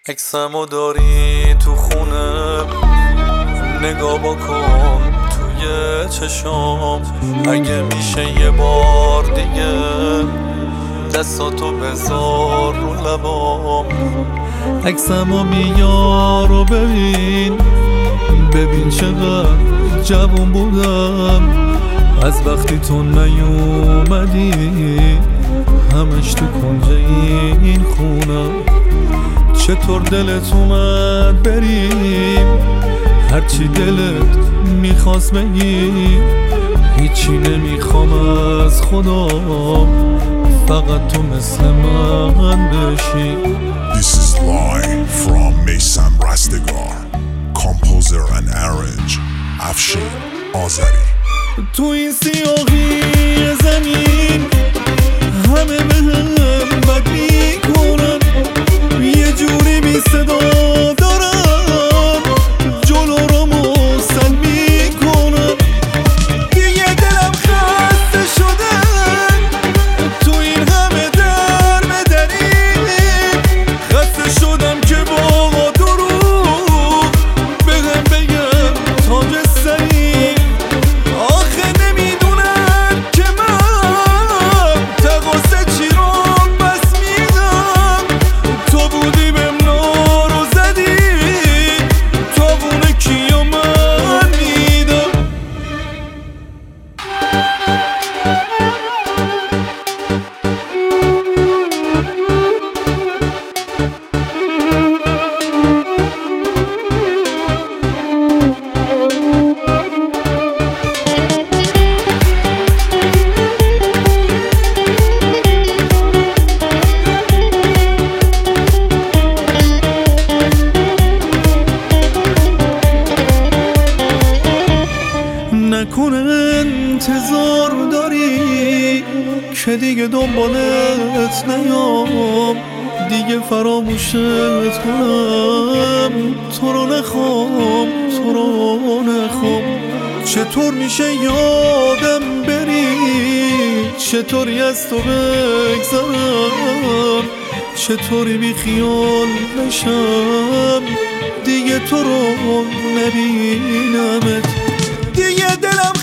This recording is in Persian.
عکسمو داری تو خونه، نگاه بکن توی چشام. اگه میشه یه بار دیگه دستاتو بذار رو لبام. عکسمو میار و ببین چقدر جوون بودم از وقتی تو نیومدی، همش تو کنج این خونم. چطور دلت اومد بریم، هرچی دلت میخواست بگی، هیچی نمیخوام از خدا، فقط تو مثل من بشی. This is live from Meysam Rastegar, composer and arrange Afshin Azari. تو این سیاهی زمین همه بهم بد میکنن، یه جوری بی صدا دارن جلو رامو سل میکنن. دیگه دلم خسته شده تو این همه در بدنی، خسته شدم که با دروغ بهم بگم تاج سری. آخه نمیدونن که من تقاصه چی رو بس میدم، تو بودی بهم نارو زدی، تابونه کیا من میدم. نکنه انتظار داری که دیگه دنبالت نیام، دیگه فراموشت کنم، تو رو نخوام، تو رو نخوام. چطور میشه یادم بری، چطوری از تو بگذرم، چطوری بی خیال نشم، دیگه تو رو نبینمت. دیگه دلم